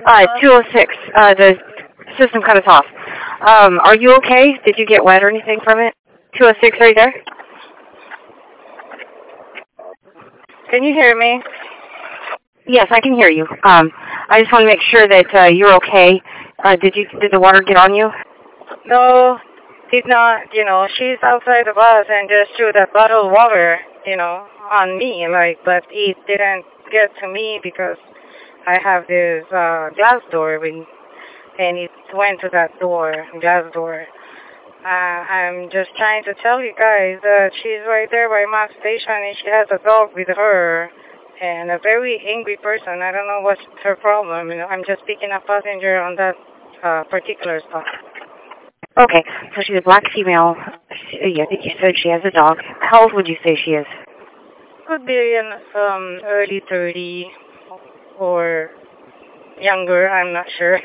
206. The system cut us off. Are you okay? Did you get wet or anything from it? 206, are you there? Can you hear me? Yes, I can hear you. I just want to make sure that you're okay. Did the water get on you? No, did not. She's outside the bus and just threw that bottle of water, on me. But it didn't get to me because I have this glass door, and it went to that glass door. I'm just trying to tell you guys that she's right there by Max Station and she has a dog with her and a very angry person. I don't know what's her problem. I'm just picking a passenger on that particular stop. Okay, so she's a black female. I think you said she has a dog. How old would you say she is? Could be in early 30 or younger, I'm not sure.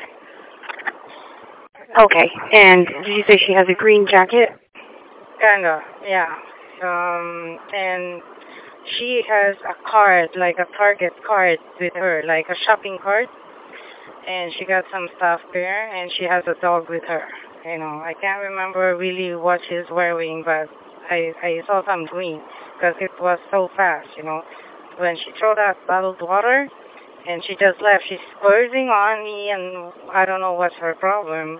Okay, and did you say she has a green jacket? Kinda, yeah. And she has a card, like a Target card with her, like a shopping cart. And she got some stuff there, and she has a dog with her. I can't remember really what she's wearing, but I saw some green because it was so fast, When she threw that bottled water, and she just left. She's squirting on me, and I don't know what's her problem.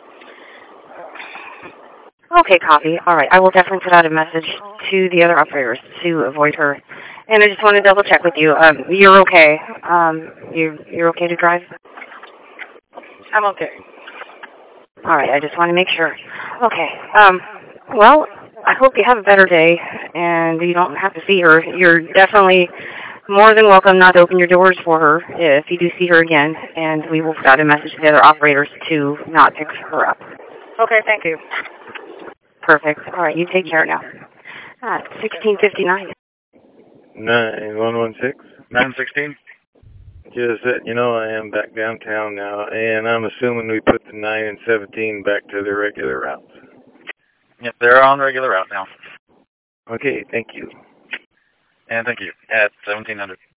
Okay, copy. All right, I will definitely put out a message to the other operators to avoid her. And I just want to double check with you. You're okay. You're okay to drive? I'm okay. All right, I just want to make sure. Okay. Well, I hope you have a better day and you don't have to see her. You're definitely more than welcome not to open your doors for her if you do see her again, and we will put out a message to the other operators to not pick her up. Okay, thank you. Perfect. All right, you take care now. 1659. 9116. 916. Just that, I am back downtown now, and I'm assuming we put the 9 and 17 back to their regular routes. Yep, they're on the regular route now. Okay, thank you. And thank you. At 1700.